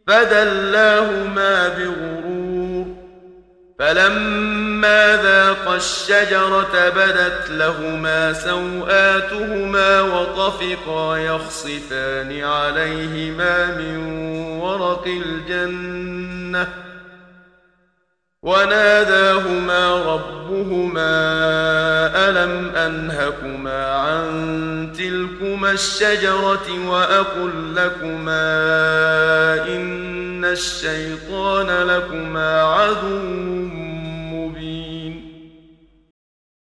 فدلاهما بغرور. فلما ذاقا الشجرة بدت لهما سوآتهما وطفقا يخصفان عليهما من ورق الجنة وناداهما ربهما ألم أنهكما عن تلكما الشجرة وأقل لكما إن الشيطان لكما عدو